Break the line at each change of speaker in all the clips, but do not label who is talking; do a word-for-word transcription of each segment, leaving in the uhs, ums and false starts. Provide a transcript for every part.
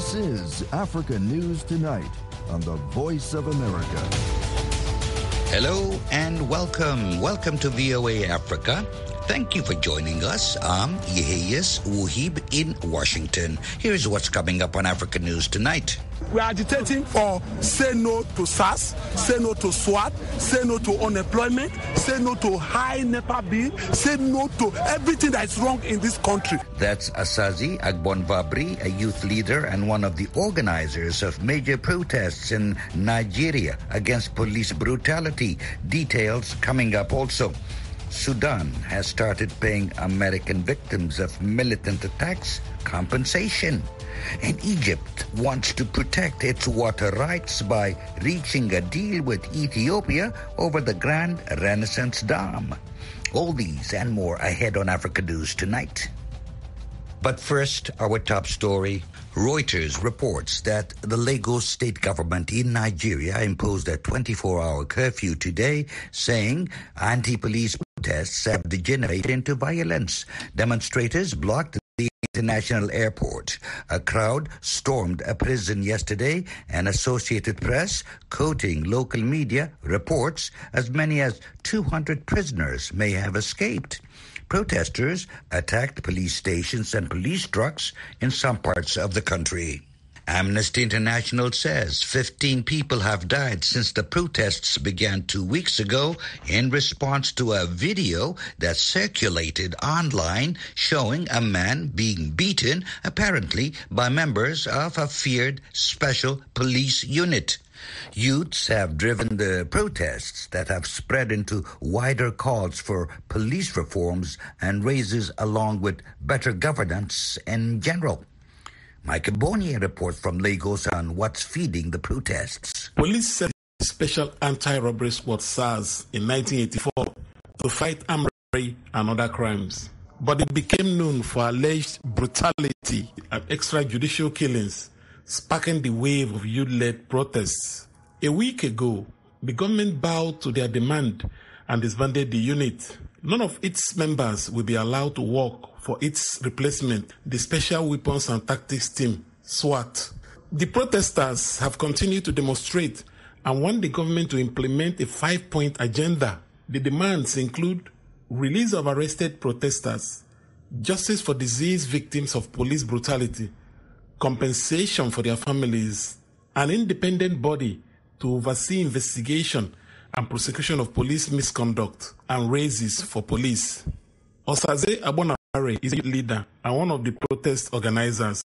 This is Africa News Tonight on the Voice of America.
Hello and welcome. Welcome to V O A Africa. Thank you for joining us. I'm Yeheyes Wuhib in Washington. Here's what's coming up on Africa News Tonight.
We are agitating for say no to SARS, say no to SWAT, say no to unemployment, say no to high NEPA bill, say no to everything that is wrong in this country.
That's Asazi Agbonvabri, a youth leader and one of the organizers of major protests in Nigeria against police brutality. Details coming up also. Sudan has started paying American victims of militant attacks compensation. And Egypt wants to protect its water rights by reaching a deal with Ethiopia over the Grand Renaissance Dam. All these and more ahead on Africa News Tonight. But first, our top story. Reuters reports that the Lagos state government in Nigeria imposed a twenty-four hour curfew today, saying anti-police protests have degenerated into violence. Demonstrators blocked the international airport. A crowd stormed a prison yesterday, and Associated Press, quoting local media, reports as many as two hundred prisoners may have escaped. Protesters attacked police stations and police trucks in some parts of the country. Amnesty International says fifteen people have died since the protests began two weeks ago in response to a video that circulated online showing a man being beaten, apparently by members of a feared special police unit. Youths have driven the protests that have spread into wider calls for police reforms and raises along with better governance in general. Michael Bonnier reports from Lagos on what's feeding the protests.
Police set a special anti-robbery squad SARS in nineteen eighty-four to fight armed robbery and other crimes. But it became known for alleged brutality and extrajudicial killings, sparking the wave of youth-led protests. A week ago, the government bowed to their demand and disbanded the unit. None of its members will be allowed to work for its replacement, the Special Weapons and Tactics Team, SWAT. The protesters have continued to demonstrate and want the government to implement a five-point agenda. The demands include release of arrested protesters, justice for deceased victims of police brutality, compensation for their families, an independent body to oversee investigation and prosecution of police misconduct, and raises for police. Osaze Agbonvabri is a leader and one of the protest organizers.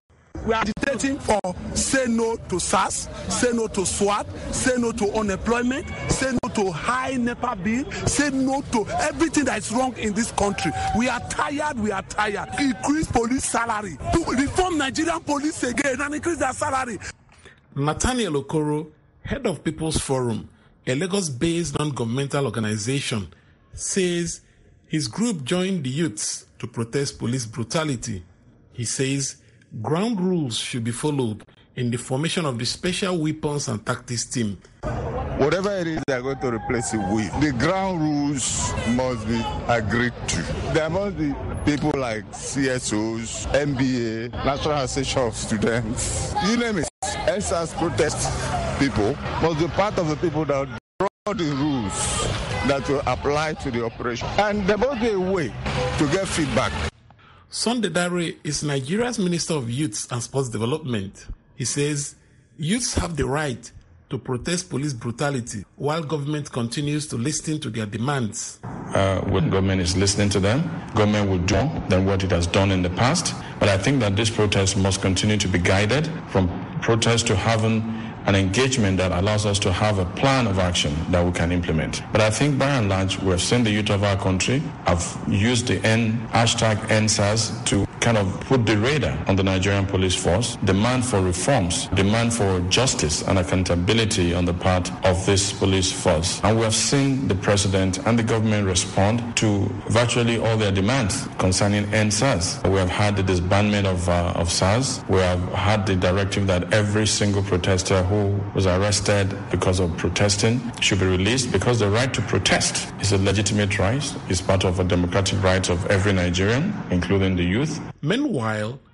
We are agitating for say no to SARS, say no to SWAT, say no to unemployment, say no to high NEPA bill, say no to everything that is wrong in this country. We are tired, we are tired. Increase police salary, to reform Nigerian police again and increase their salary.
Nathaniel Okoro, head of People's Forum, a Lagos-based non-governmental organization, says his group joined the youths to protest police brutality. He says ground rules should be followed in the formation of the Special Weapons and Tactics Team.
Whatever it is they're going to replace it with, the ground rules must be agreed to. There must be people like C S Os, N B A, National Association of Students, you name it. N S A S protest people must be part of the people that draw the rules that will apply to the operation. And there must be a way to get feedback.
Sunday Dare is Nigeria's Minister of Youth and Sports Development. He says youths have the right to protest police brutality while government continues to listen to their demands.
Uh, when government is listening to them, government will do more than what it has done in the past. But I think that this protest must continue to be guided from protest to having an engagement that allows us to have a plan of action that we can implement. But I think by and large, we have seen the youth of our country have used the N, hashtag N S A S to kind of put the radar on the Nigerian police force, demand for reforms, demand for justice and accountability on the part of this police force. And we have seen the president and the government respond to virtually all their demands concerning N S A S. We have had the disbandment of, uh, of SARS. We have had the directive that every single protester who was arrested because of protesting should be released, because the right to protest is a legitimate right. It's part of a democratic right of every Nigerian, including the youth.
Meanwhile,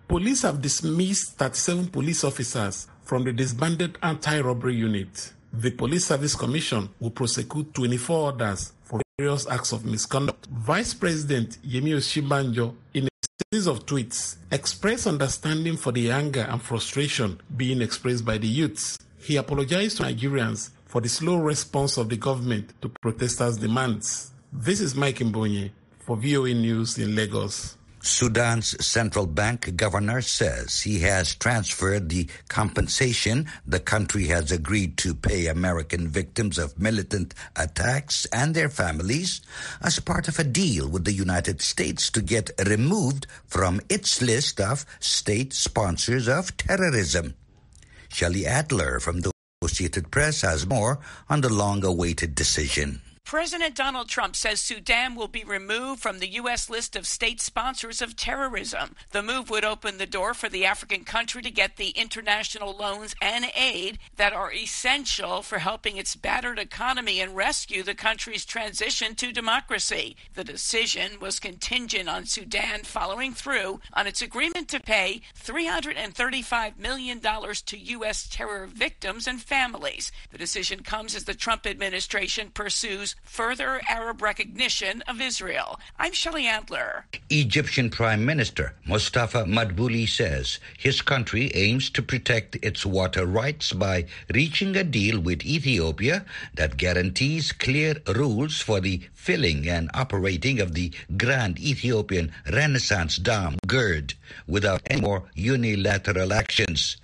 Police have dismissed thirty-seven police officers from the disbanded anti-robbery unit. The Police Service Commission will prosecute twenty-four others for various acts of misconduct. Vice President Yemi Osinbajo, in a series of tweets, expressed understanding for the anger and frustration being expressed by the youths. He apologized to Nigerians for the slow response of the government to protesters' demands. This is Mike Mbonye for V O A News in Lagos.
Sudan's central bank governor says he has transferred the compensation the country has agreed to pay American victims of militant attacks and their families as part of a deal with the United States to get removed from its list of state sponsors of terrorism. Shelley Adler from the Associated Press has more on the long-awaited decision.
President Donald Trump says Sudan will be removed from the U S list of state sponsors of terrorism. The move would open the door for the African country to get the international loans and aid that are essential for helping its battered economy and rescue the country's transition to democracy. The decision was contingent on Sudan following through on its agreement to pay three hundred thirty-five million dollars to U S terror victims and families. The decision comes as the Trump administration pursues further Arab recognition of Israel. I'm Shelley Adler.
Egyptian Prime Minister Mustafa Madbouli says his country aims to protect its water rights by reaching a deal with Ethiopia that guarantees clear rules for the filling and operating of the Grand Ethiopian Renaissance Dam, GERD, without any more unilateral actions.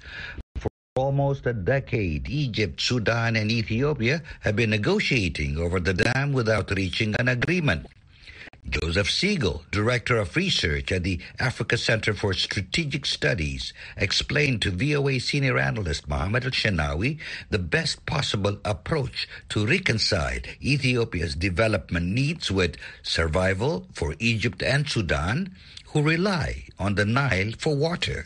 Almost a decade, Egypt, Sudan, and Ethiopia have been negotiating over the dam without reaching an agreement. Joseph Siegel, Director of Research at the Africa Center for Strategic Studies, explained to V O A senior analyst Mohammed Al-Shanawi the best possible approach to reconcile Ethiopia's development needs with survival for Egypt and Sudan, who rely on the Nile for water.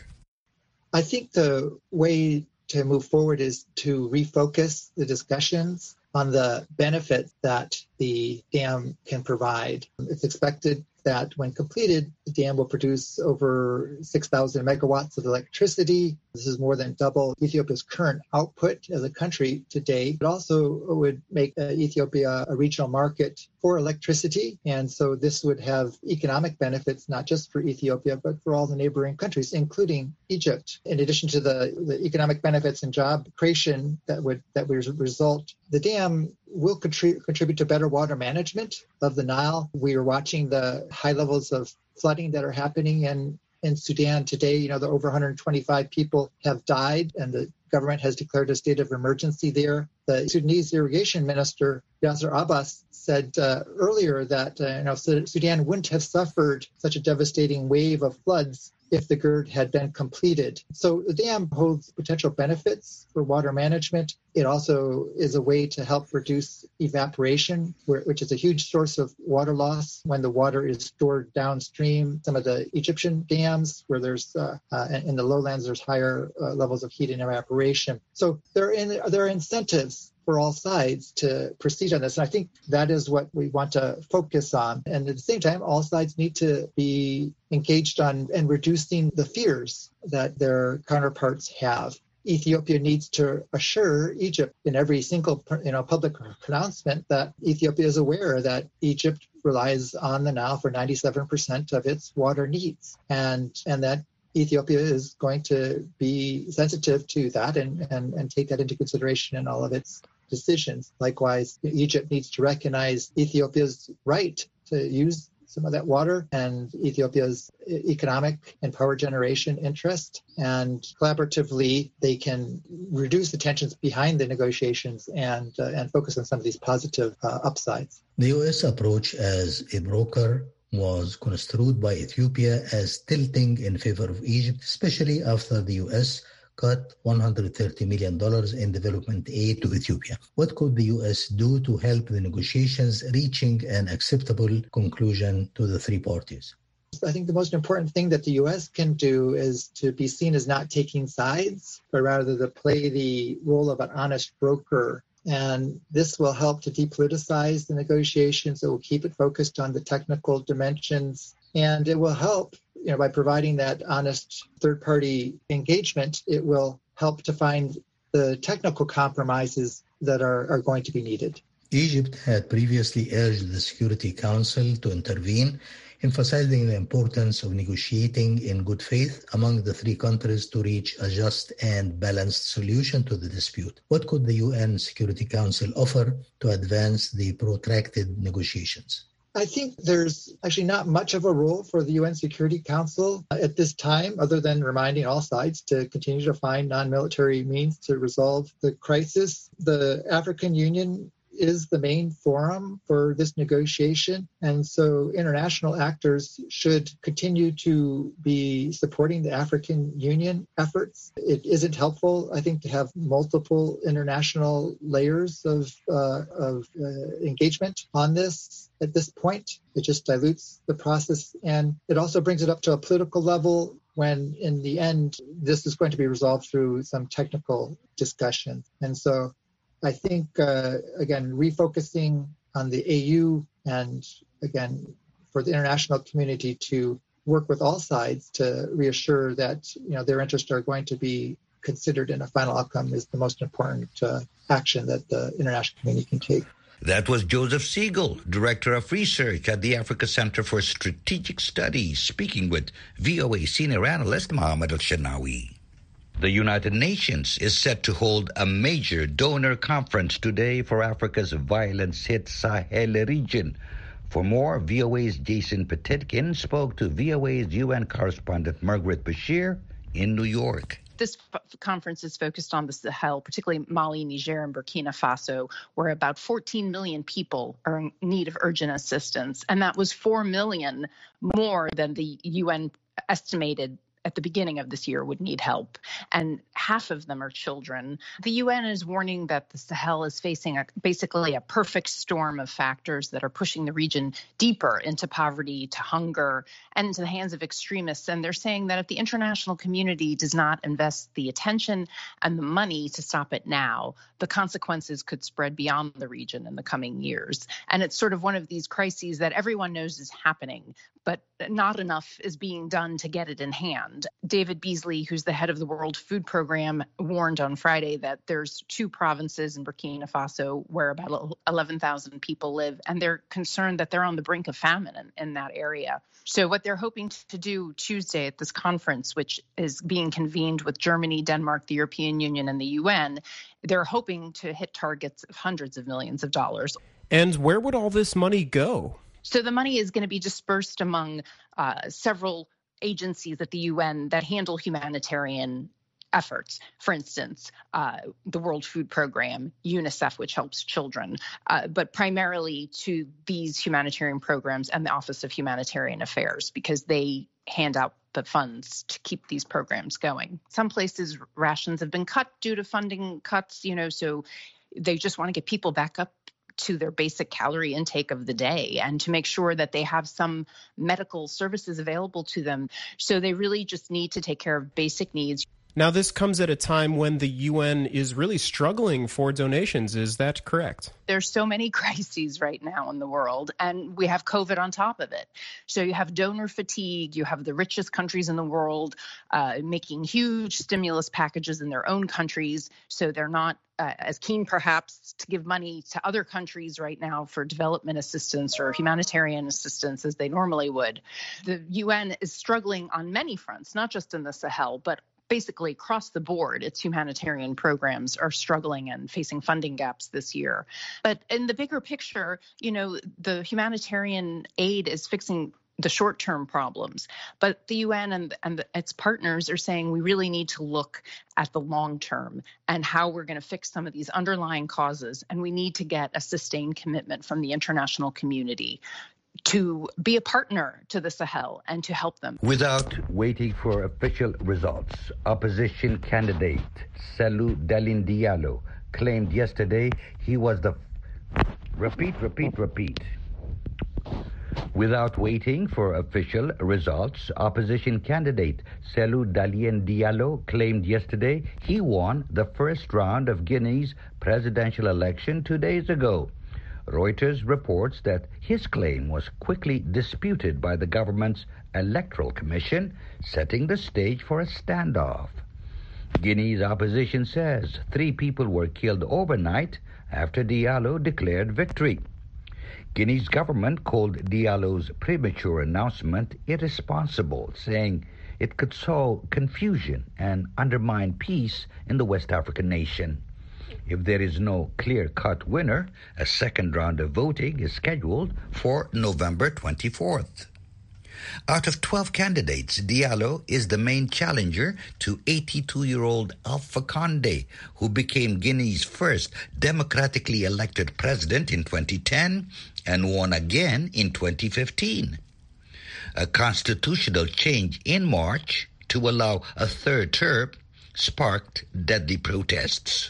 I think the way to move forward is to refocus the discussions on the benefit that the dam can provide. It's expected that when completed, the dam will produce over six thousand megawatts of electricity. This is more than double Ethiopia's current output as a country today. It also would make uh, Ethiopia a regional market for electricity. And so this would have economic benefits, not just for Ethiopia, but for all the neighboring countries, including Egypt. In addition to the, the economic benefits and job creation that would that would result, the dam will contrib- contribute to better water management of the Nile. We are watching the high levels of flooding that are happening in, in Sudan today. You know, the over one hundred twenty-five people have died, and the government has declared a state of emergency there. The Sudanese irrigation minister, Yasser Abbas, said uh, earlier that uh, you know, Sudan wouldn't have suffered such a devastating wave of floods if the GERD had been completed. So the dam holds potential benefits for water management. It also is a way to help reduce evaporation, which is a huge source of water loss when the water is stored downstream. Some of the Egyptian dams, where there's uh, uh, in the lowlands, there's higher uh, levels of heat and evaporation. So there are, in, there are incentives for all sides to proceed on this. And I think that is what we want to focus on. And at the same time, all sides need to be engaged on and reducing the fears that their counterparts have. Ethiopia needs to assure Egypt in every single you know, public pronouncement that Ethiopia is aware that Egypt relies on the Nile for ninety-seven percent of its water needs, and, and that Ethiopia is going to be sensitive to that and, and, and take that into consideration in all of its decisions. Likewise, Egypt needs to recognize Ethiopia's right to use some of that water and Ethiopia's economic and power generation interest. And collaboratively, they can reduce the tensions behind the negotiations and uh, and focus on some of these positive uh, upsides.
The U S approach as a broker was construed by Ethiopia as tilting in favor of Egypt, especially after the U S cut one hundred thirty million dollars in development aid to Ethiopia. What could the U S do to help the negotiations reaching an acceptable conclusion to the three parties?
I think the most important thing that the U S can do is to be seen as not taking sides, but rather to play the role of an honest broker. And this will help to depoliticize the negotiations. It will keep it focused on the technical dimensions, and it will help you know, by providing that honest third-party engagement, it will help to find the technical compromises that are, are going to be needed.
Egypt had previously urged the Security Council to intervene, emphasizing the importance of negotiating in good faith among the three countries to reach a just and balanced solution to the dispute. What could the U N Security Council offer to advance the protracted negotiations?
I think there's actually not much of a role for the U N Security Council at this time, other than reminding all sides to continue to find non-military means to resolve the crisis. The African Union is the main forum for this negotiation, and so international actors should continue to be supporting the African Union efforts. It isn't helpful, I think, to have multiple international layers of, uh, of uh, engagement on this at this point. It just dilutes the process, and it also brings it up to a political level when, in the end, this is going to be resolved through some technical discussion. And so I think, uh, again, refocusing on the A U and, again, for the international community to work with all sides to reassure that, you know, their interests are going to be considered in a final outcome is the most important uh, action that the international community can take.
That was Joseph Siegel, Director of Research at the Africa Center for Strategic Studies, speaking with V O A Senior Analyst Mohammed Al-Shanawi. The United Nations is set to hold a major donor conference today for Africa's violence-hit Sahel region. For more, V O A's Jason Petitkin spoke to V O A's U N correspondent Margaret Bashir in New York.
This f- conference is focused on the Sahel, particularly Mali, Niger, and Burkina Faso, where about fourteen million people are in need of urgent assistance. And that was four million more than the U N estimated at the beginning of this year would need help, and half of them are children. The U N is warning that the Sahel is facing a, basically a perfect storm of factors that are pushing the region deeper into poverty, to hunger, and into the hands of extremists. And they're saying that if the international community does not invest the attention and the money to stop it now, the consequences could spread beyond the region in the coming years. And it's sort of one of these crises that everyone knows is happening, but not enough is being done to get it in hand. David Beasley, who's the head of the World Food Program, warned on Friday that there's two provinces in Burkina Faso where about eleven thousand people live, and they're concerned that they're on the brink of famine in, in that area. So what they're hoping to do Tuesday at this conference, which is being convened with Germany, Denmark, the European Union, and the U N, they're hoping to hit targets of hundreds of millions of dollars.
And where would all this money go?
So the money is going to be dispersed among uh, several agencies at the U N that handle humanitarian efforts. For instance, uh, the World Food Program, UNICEF, which helps children, uh, but primarily to these humanitarian programs and the Office of Humanitarian Affairs, because they hand out the funds to keep these programs going. Some places rations have been cut due to funding cuts, you know, so they just want to get people back up to their basic calorie intake of the day and to make sure that they have some medical services available to them. So they really just need to take care of basic needs.
Now, this comes at a time when the U N is really struggling for donations. Is that correct?
There's so many crises right now in the world, and we have COVID on top of it. So you have donor fatigue. You have the richest countries in the world uh, making huge stimulus packages in their own countries. So they're not uh, as keen, perhaps, to give money to other countries right now for development assistance or humanitarian assistance as they normally would. The U N is struggling on many fronts, not just in the Sahel, but basically across the board. Its humanitarian programs are struggling and facing funding gaps this year. But in the bigger picture, you know, the humanitarian aid is fixing the short-term problems. But the U N and, and the, its partners are saying we really need to look at the long term and how we're going to fix some of these underlying causes. And we need to get a sustained commitment from the international community to be a partner to the Sahel and to help them.
Without waiting for official results, opposition candidate Cellou Dalein Diallo claimed yesterday he was the... Repeat, repeat, repeat. Without waiting for official results, opposition candidate Cellou Dalein Diallo claimed yesterday he won the first round of Guinea's presidential election two days ago. Reuters reports that his claim was quickly disputed by the government's Electoral Commission, setting the stage for a standoff. Guinea's opposition says three people were killed overnight after Diallo declared victory. Guinea's government called Diallo's premature announcement irresponsible, saying it could sow confusion and undermine peace in the West African nation. If there is no clear-cut winner, a second round of voting is scheduled for November twenty-fourth. Out of twelve candidates, Diallo is the main challenger to eighty-two-year-old Alpha Conde, who became Guinea's first democratically elected president in twenty ten and won again in twenty fifteen. A constitutional change in March to allow a third term sparked deadly protests.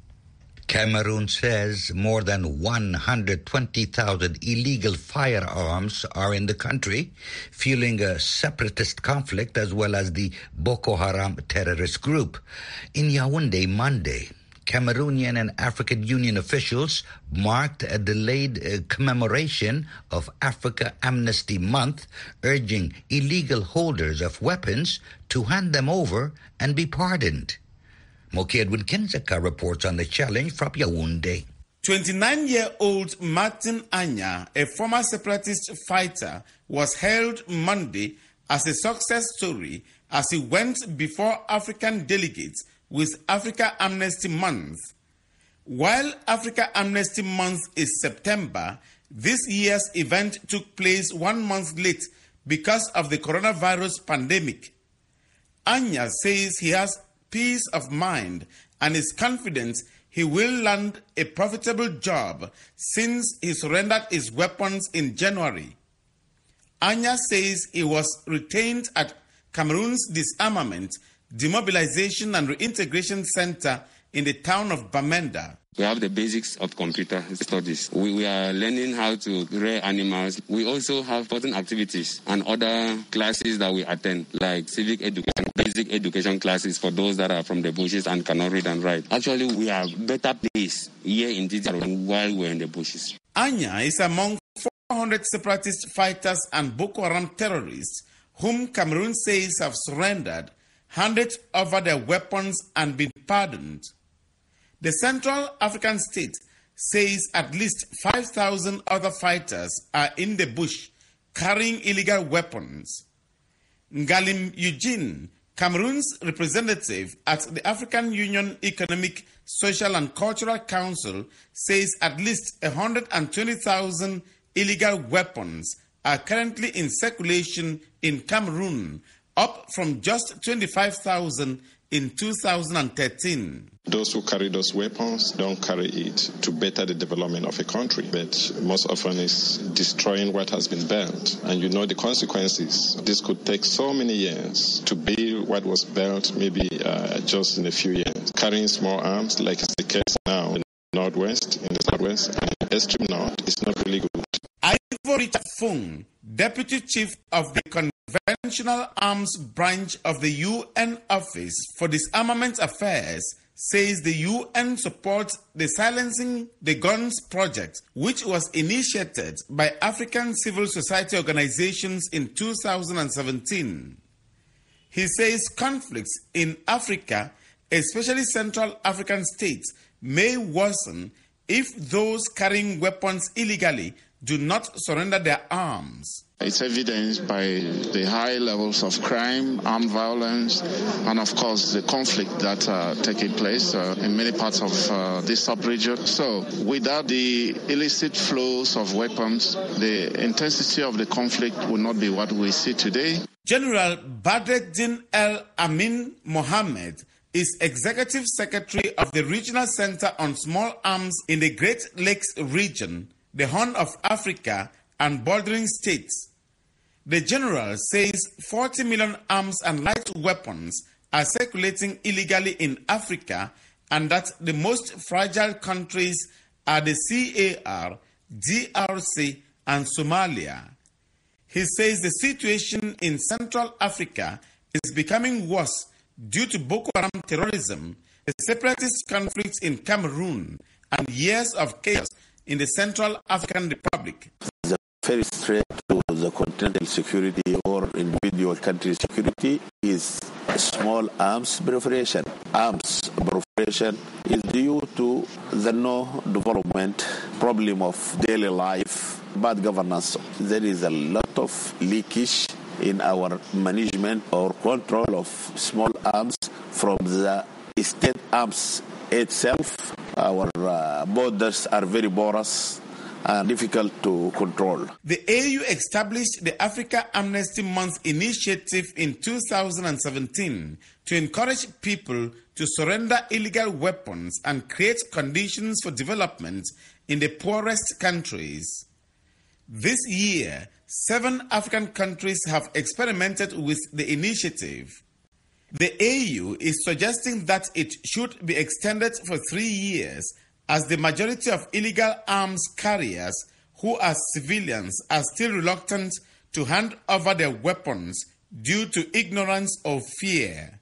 Cameroon says more than one hundred twenty thousand illegal firearms are in the country, fueling a separatist conflict as well as the Boko Haram terrorist group. In Yaoundé Monday, Cameroonian and African Union officials marked a delayed uh, commemoration of Africa Amnesty Month, urging illegal holders of weapons to hand them over and be pardoned. Moki Edwin Kenzeka reports on the challenge from Yaoundé.
twenty-nine-year-old Martin Anya, a former separatist fighter, was hailed Monday as a success story as he went before African delegates with Africa Amnesty Month. While Africa Amnesty Month is September, this year's event took place one month late because of the coronavirus pandemic. Anya says he has peace of mind and is confident he will land a profitable job since he surrendered his weapons in January. Anya says he was retained at Cameroon's Disarmament, Demobilization and Reintegration Center in the town of Bamenda.
We have the basics of computer studies. We, we are learning how to rear animals. We also have certain activities and other classes that we attend, like civic education, basic education classes for those that are from the bushes and cannot read and write. Actually, we are better placed here in Tizaro while we're in the bushes.
Anya is among four hundred separatist fighters and Boko Haram terrorists whom Cameroon says have surrendered, handed over their weapons and been pardoned. The Central African State says at least five thousand other fighters are in the bush carrying illegal weapons. Ngalim Eugene, Cameroon's representative at the African Union Economic, Social and Cultural Council, says at least one hundred twenty thousand illegal weapons are currently in circulation in Cameroon, up from just twenty-five thousand in two thousand thirteen.
Those who carry those weapons don't carry it to better the development of a country, but most often it's destroying what has been built. And you know the consequences. This could take so many years to build what was built maybe uh, just in a few years. Carrying small arms, like it's the case now in the Northwest, in the Southwest, and in the extreme North, is not really good.
Ivory Richard Fung, Deputy Chief of the Conventional Arms Branch of the U N Office for Disarmament Affairs, says the U N supports the Silencing the Guns project, which was initiated by African civil society organizations in two thousand seventeen. He says conflicts in Africa, especially Central African states, may worsen if those carrying weapons illegally do not surrender their arms.
It's evidenced by the high levels of crime, armed violence, and of course the conflict that are taking place uh, in many parts of uh, this sub-region. So without the illicit flows of weapons, the intensity of the conflict will not be what we see today.
General Badreddin El Amin Mohammed is Executive Secretary of the Regional Center on Small Arms in the Great Lakes region, the Horn of Africa, and bordering states. The general says forty million arms and light weapons are circulating illegally in Africa and that the most fragile countries are the C A R, D R C, and Somalia. He says the situation in Central Africa is becoming worse due to Boko Haram terrorism, the separatist conflicts in Cameroon, and years of chaos in the Central African Republic.
The very threat to the continental security or individual country security is small arms proliferation. Arms proliferation is due to the no development problem of daily life, bad governance. There is a lot of leakage in our management or control of small arms from the state arms itself. Our uh, borders are very porous and difficult to control.
The A U established the Africa Amnesty Month initiative in two thousand seventeen to encourage people to surrender illegal weapons and create conditions for development in the poorest countries. This year, seven African countries have experimented with the initiative. The A U is suggesting that it should be extended for three years as the majority of illegal arms carriers who are civilians are still reluctant to hand over their weapons due to ignorance or fear.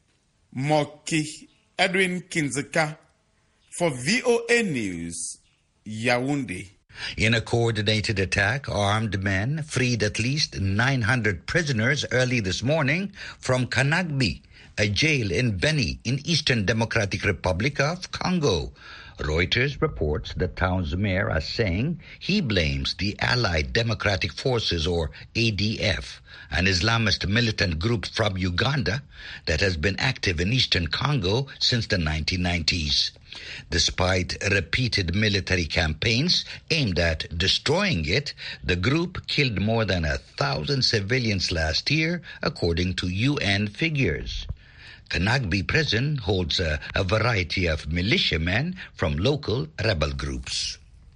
Moki Edwin Kinzeka for V O A News, Yaoundé.
In a coordinated attack, armed men freed at least nine hundred prisoners early this morning from Kanagbi, a jail in Beni in Eastern Democratic Republic of Congo. Reuters reports the town's mayor as saying he blames the Allied Democratic Forces, or A D F, an Islamist militant group from Uganda that has been active in eastern Congo since the nineteen nineties. Despite repeated military campaigns aimed at destroying it, the group killed more than a thousand civilians last year, according to U N figures. Kanagbi prison holds a, a variety of militiamen from local rebel groups.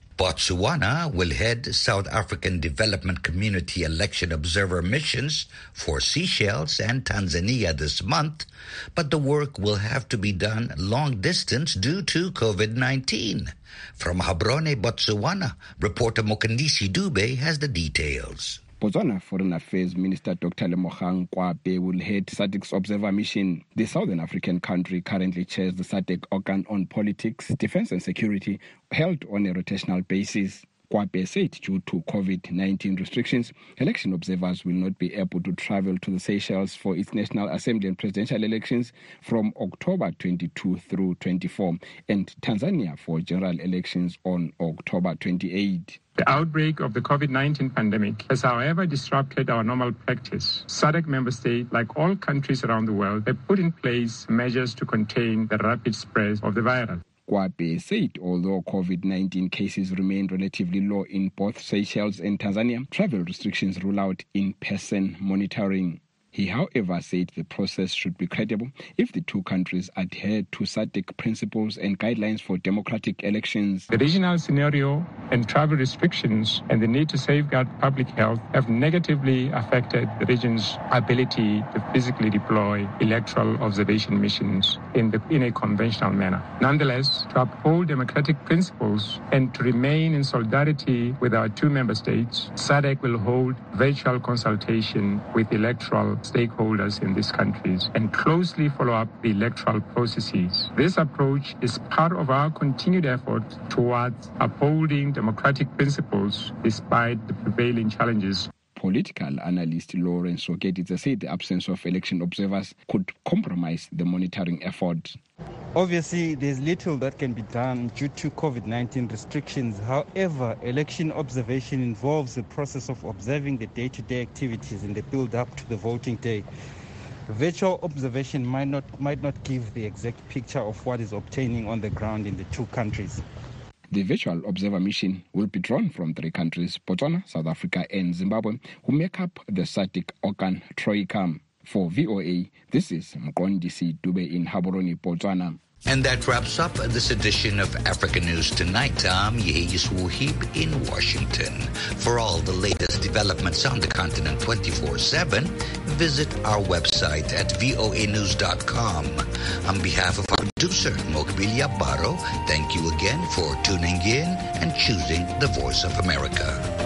Botswana will head South African Development Community election observer missions for Seychelles and Tanzania this month, but the work will have to be done long distance due to COVID nineteen. From Gaborone, Botswana, reporter Mokandisi Dube has the details.
Botswana Foreign Affairs Minister Doctor Lemogang Kwape will head S A D C's observer mission. The Southern African country currently chairs the S A D C organ on politics, defense and security, held on a rotational basis. Kwape said due to COVID nineteen restrictions, election observers will not be able to travel to the Seychelles for its National Assembly and presidential elections from October twenty-second through twenty-fourth, and Tanzania for general elections on October twenty-eighth.
The outbreak of the COVID nineteen pandemic has, however, disrupted our normal practice. S A D C member states, like all countries around the world, have put in place measures to contain the rapid spread of the virus.
Kwape said although COVID nineteen cases remain relatively low in both Seychelles and Tanzania, travel restrictions rule out in-person monitoring. He, however, said the process should be credible if the two countries adhere to S A D C principles and guidelines for democratic elections.
The regional scenario and travel restrictions and the need to safeguard public health have negatively affected the region's ability to physically deploy electoral observation missions in, the, in a conventional manner. Nonetheless, to uphold democratic principles and to remain in solidarity with our two member states, S A D C will hold virtual consultation with electoral stakeholders in these countries and closely follow up the electoral processes. This approach is part of our continued effort towards upholding democratic principles despite the prevailing challenges.
Political analyst Lawrence Soketitsa said the absence of election observers could compromise the monitoring effort.
Obviously, there's little that can be done due to COVID nineteen restrictions. However, election observation involves the process of observing the day-to-day activities in the build-up to the voting day. Virtual observation might not might not give the exact picture of what is obtaining on the ground in the two countries.
The virtual observer mission will be drawn from three countries, Botswana, South Africa and Zimbabwe, who make up the S A D C organ Troika. For V O A, this is Mkondisi Dube in Gaborone, Botswana.
And that wraps up this edition of Africa News Tonight. I'm Yehis Wuhib in Washington. For all the latest developments on the continent twenty-four seven, visit our website at voa news dot com. On behalf of our producer, Mokbilia Baro, thank you again for tuning in and choosing the Voice of America.